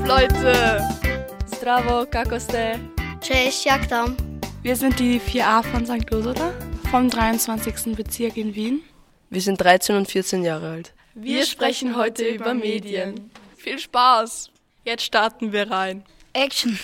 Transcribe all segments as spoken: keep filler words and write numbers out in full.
Leute! Zdravo, kako ste? Cześć, jak tam? Wir sind die vier a von Sankt Lozoda vom dreiundzwanzigsten Bezirk in Wien. Wir sind dreizehn und vierzehn Jahre alt. Wir sprechen heute über Medien. Viel Spaß! Jetzt starten wir rein. Action!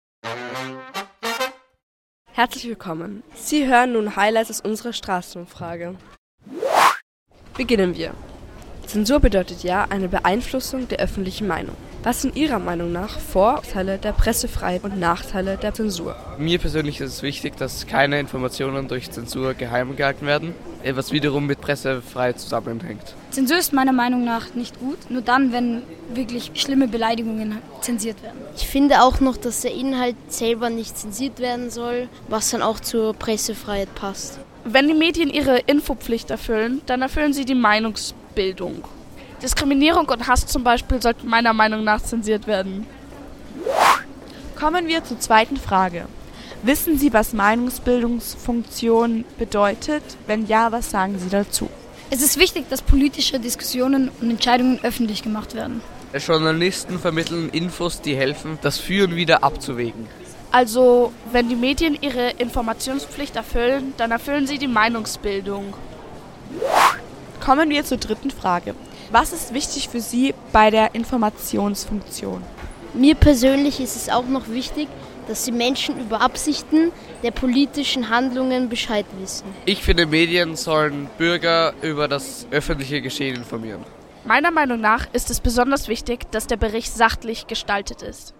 Herzlich willkommen. Sie hören nun Highlights aus unserer Straßenumfrage. Beginnen wir. Zensur bedeutet ja eine Beeinflussung der öffentlichen Meinung. Was sind Ihrer Meinung nach Vorteile der Pressefreiheit und Nachteile der Zensur? Mir persönlich ist es wichtig, dass keine Informationen durch Zensur geheim gehalten werden, was wiederum mit Pressefreiheit zusammenhängt. Zensur ist meiner Meinung nach nicht gut, nur dann, wenn wirklich schlimme Beleidigungen zensiert werden. Ich finde auch noch, dass der Inhalt selber nicht zensiert werden soll, was dann auch zur Pressefreiheit passt. Wenn die Medien ihre Infopflicht erfüllen, dann erfüllen sie die Meinungsbildung. Diskriminierung und Hass zum Beispiel sollten meiner Meinung nach zensiert werden. Kommen wir zur zweiten Frage. Wissen Sie, was Meinungsbildungsfunktion bedeutet? Wenn ja, was sagen Sie dazu? Es ist wichtig, dass politische Diskussionen und Entscheidungen öffentlich gemacht werden. Journalisten vermitteln Infos, die helfen, das Für und Wider abzuwägen. Also, wenn die Medien ihre Informationspflicht erfüllen, dann erfüllen sie die Meinungsbildung. Kommen wir zur dritten Frage. Was ist wichtig für Sie bei der Informationsfunktion? Mir persönlich ist es auch noch wichtig, dass die Menschen über Absichten der politischen Handlungen Bescheid wissen. Ich finde, Medien sollen Bürger über das öffentliche Geschehen informieren. Meiner Meinung nach ist es besonders wichtig, dass der Bericht sachlich gestaltet ist.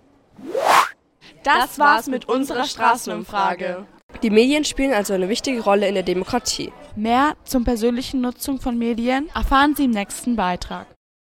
Das war's mit unserer Straßenumfrage. Die Medien spielen also eine wichtige Rolle in der Demokratie. Mehr zur persönlichen Nutzung von Medien erfahren Sie im nächsten Beitrag.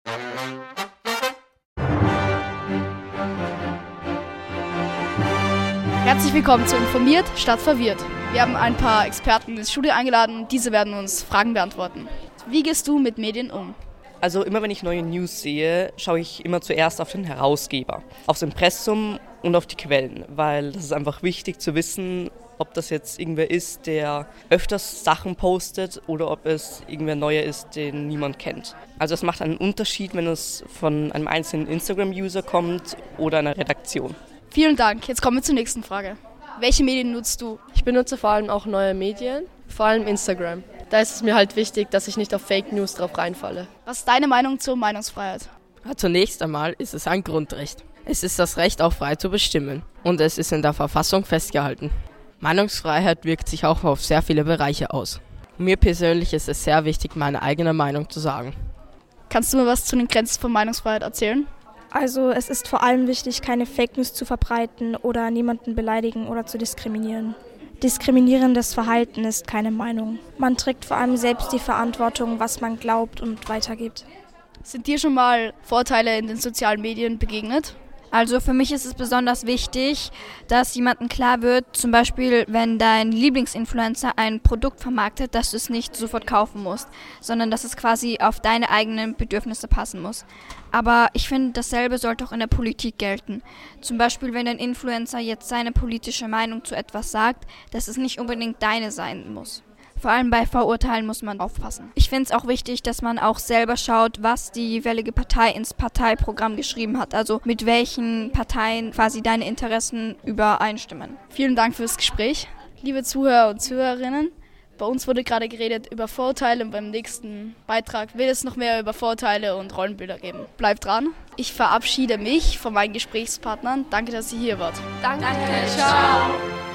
Herzlich willkommen zu Informiert statt verwirrt. Wir haben ein paar Experten ins Studio eingeladen und diese werden uns Fragen beantworten. Wie gehst du mit Medien um? Also immer wenn ich neue News sehe, schaue ich immer zuerst auf den Herausgeber, aufs Impressum und auf die Quellen, weil das ist einfach wichtig zu wissen, ob das jetzt irgendwer ist, der öfters Sachen postet oder ob es irgendwer neuer ist, den niemand kennt. Also es macht einen Unterschied, wenn es von einem einzelnen Instagram-User kommt oder einer Redaktion. Vielen Dank. Jetzt kommen wir zur nächsten Frage. Welche Medien nutzt du? Ich benutze vor allem auch neue Medien, vor allem Instagram. Da ist es mir halt wichtig, dass ich nicht auf Fake News drauf reinfalle. Was ist deine Meinung zur Meinungsfreiheit? Ja, zunächst einmal ist es ein Grundrecht. Es ist das Recht, auch frei zu bestimmen. Und es ist in der Verfassung festgehalten. Meinungsfreiheit wirkt sich auch auf sehr viele Bereiche aus. Mir persönlich ist es sehr wichtig, meine eigene Meinung zu sagen. Kannst du mir was zu den Grenzen von Meinungsfreiheit erzählen? Also es ist vor allem wichtig, keine Fake News zu verbreiten oder niemanden beleidigen oder zu diskriminieren. Diskriminierendes Verhalten ist keine Meinung. Man trägt vor allem selbst die Verantwortung, was man glaubt und weitergibt. Sind dir schon mal Vorteile in den sozialen Medien begegnet? Also für mich ist es besonders wichtig, dass jemandem klar wird, zum Beispiel wenn dein Lieblingsinfluencer ein Produkt vermarktet, dass du es nicht sofort kaufen musst, sondern dass es quasi auf deine eigenen Bedürfnisse passen muss. Aber ich finde, dasselbe sollte auch in der Politik gelten. Zum Beispiel, wenn ein Influencer jetzt seine politische Meinung zu etwas sagt, dass es nicht unbedingt deine sein muss. Vor allem bei Vorurteilen muss man aufpassen. Ich finde es auch wichtig, dass man auch selber schaut, was die jeweilige Partei ins Parteiprogramm geschrieben hat. Also mit welchen Parteien quasi deine Interessen übereinstimmen. Vielen Dank fürs Gespräch. Liebe Zuhörer und Zuhörerinnen, bei uns wurde gerade geredet über Vorurteile und beim nächsten Beitrag wird es noch mehr über Vorurteile und Rollenbilder geben. Bleibt dran. Ich verabschiede mich von meinen Gesprächspartnern. Danke, dass ihr hier wart. Danke, ciao.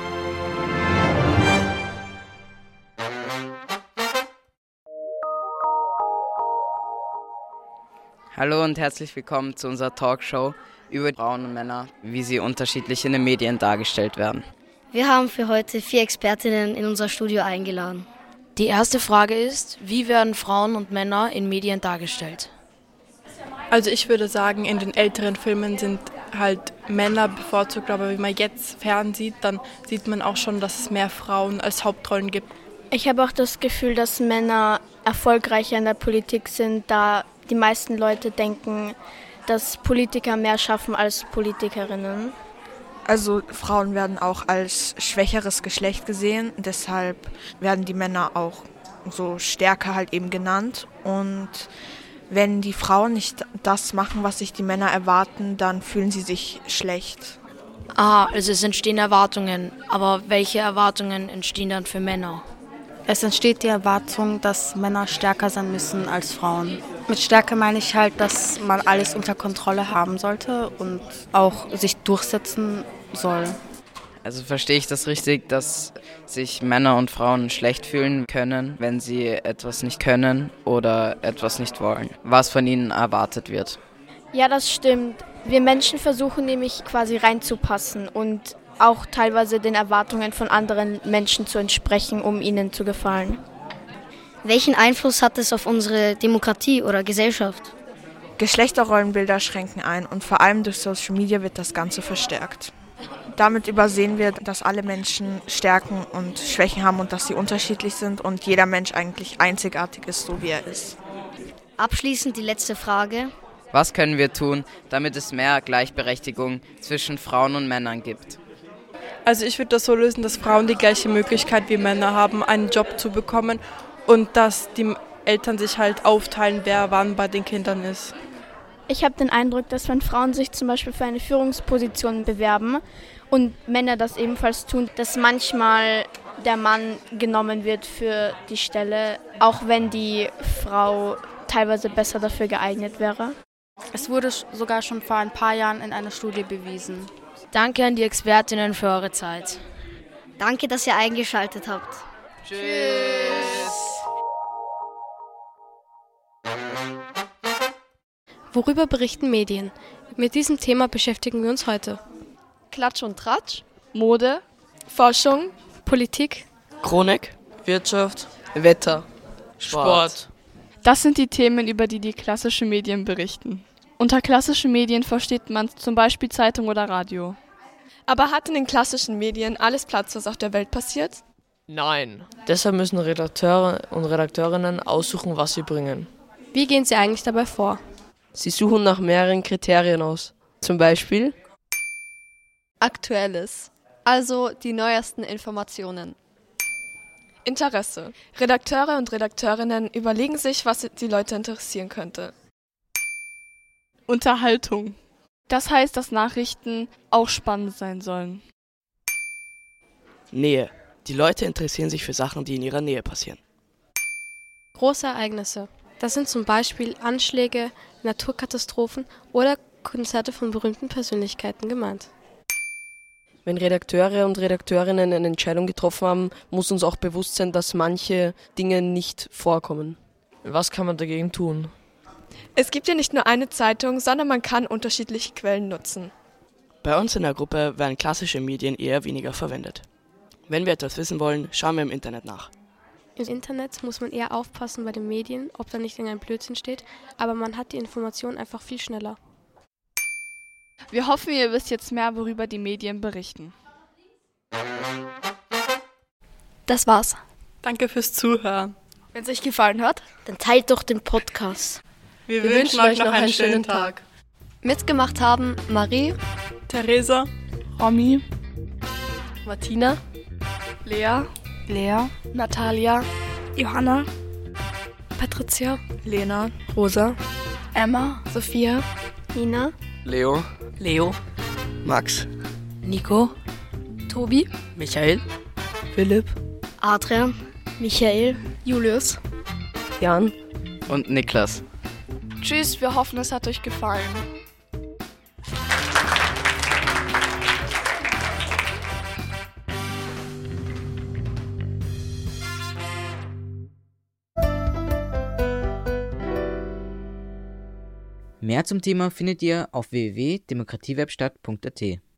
Hallo und herzlich willkommen zu unserer Talkshow über Frauen und Männer, wie sie unterschiedlich in den Medien dargestellt werden. Wir haben für heute vier Expertinnen in unser Studio eingeladen. Die erste Frage ist, wie werden Frauen und Männer in Medien dargestellt? Also ich würde sagen, in den älteren Filmen sind halt Männer bevorzugt, aber wenn man jetzt fernsieht, dann sieht man auch schon, dass es mehr Frauen als Hauptrollen gibt. Ich habe auch das Gefühl, dass Männer erfolgreicher in der Politik sind, da die meisten Leute denken, dass Politiker mehr schaffen als Politikerinnen. Also Frauen werden auch als schwächeres Geschlecht gesehen, deshalb werden die Männer auch so stärker halt eben genannt. Und Wenn die Frauen nicht das machen, was sich die Männer erwarten, dann fühlen sie sich schlecht. Ah, also es entstehen Erwartungen. Aber welche Erwartungen entstehen dann für Männer? Es entsteht die Erwartung, dass Männer stärker sein müssen als Frauen. Mit Stärke meine ich halt, dass man alles unter Kontrolle haben sollte und auch sich durchsetzen soll. Also verstehe ich das richtig, dass sich Männer und Frauen schlecht fühlen können, wenn sie etwas nicht können oder etwas nicht wollen, was von ihnen erwartet wird? Ja, das stimmt. Wir Menschen versuchen nämlich quasi reinzupassen und auch teilweise den Erwartungen von anderen Menschen zu entsprechen, um ihnen zu gefallen. Welchen Einfluss hat es auf unsere Demokratie oder Gesellschaft? Geschlechterrollenbilder schränken ein und vor allem durch Social Media wird das Ganze verstärkt. Damit übersehen wir, dass alle Menschen Stärken und Schwächen haben und dass sie unterschiedlich sind und jeder Mensch eigentlich einzigartig ist, so wie er ist. Abschließend die letzte Frage. Was können wir tun, damit es mehr Gleichberechtigung zwischen Frauen und Männern gibt? Also ich würde das so lösen, dass Frauen die gleiche Möglichkeit wie Männer haben, einen Job zu bekommen und dass die Eltern sich halt aufteilen, wer wann bei den Kindern ist. Ich habe den Eindruck, dass wenn Frauen sich zum Beispiel für eine Führungsposition bewerben und Männer das ebenfalls tun, dass manchmal der Mann genommen wird für die Stelle, auch wenn die Frau teilweise besser dafür geeignet wäre. Es wurde sogar schon vor ein paar Jahren in einer Studie bewiesen. Danke an die Expertinnen für eure Zeit. Danke, dass ihr eingeschaltet habt. Tschüss. Worüber berichten Medien? Mit diesem Thema beschäftigen wir uns heute. Klatsch und Tratsch, Mode, Forschung, Politik, Chronik, Wirtschaft, Wetter, Sport. Das sind die Themen, über die die klassischen Medien berichten. Unter klassischen Medien versteht man zum Beispiel Zeitung oder Radio. Aber hat in den klassischen Medien alles Platz, was auf der Welt passiert? Nein. Deshalb müssen Redakteure und Redakteurinnen aussuchen, was sie bringen. Wie gehen sie eigentlich dabei vor? Sie suchen nach mehreren Kriterien aus. Zum Beispiel Aktuelles, also die neuesten Informationen. Interesse. Redakteure und Redakteurinnen überlegen sich, was die Leute interessieren könnte. Unterhaltung. Das heißt, dass Nachrichten auch spannend sein sollen. Nähe. Die Leute interessieren sich für Sachen, die in ihrer Nähe passieren. Große Ereignisse. Das sind zum Beispiel Anschläge, Naturkatastrophen oder Konzerte von berühmten Persönlichkeiten gemeint. Wenn Redakteure und Redakteurinnen eine Entscheidung getroffen haben, muss uns auch bewusst sein, dass manche Dinge nicht vorkommen. Was kann man dagegen tun? Es gibt ja nicht nur eine Zeitung, sondern man kann unterschiedliche Quellen nutzen. Bei uns in der Gruppe werden klassische Medien eher weniger verwendet. Wenn wir etwas wissen wollen, schauen wir im Internet nach. Im Internet muss man eher aufpassen bei den Medien, ob da nicht irgendein Blödsinn steht, aber man hat die Information einfach viel schneller. Wir hoffen, ihr wisst jetzt mehr, worüber die Medien berichten. Das war's. Danke fürs Zuhören. Wenn es euch gefallen hat, dann teilt doch den Podcast. Wir, Wir wünschen euch noch einen schönen Tag. Mitgemacht haben Marie, Theresa, Romy, Martina, Lea, Lea, Natalia, Johanna, Patricia, Lena, Rosa, Emma, Sophia, Nina, Leo, Leo, Max, Nico, Tobi, Michael, Philipp, Adrian, Michael, Julius, Jan und Niklas. Tschüss, wir hoffen, es hat euch gefallen. Mehr zum Thema findet ihr auf w w w punkt demokratiewerkstatt punkt a t.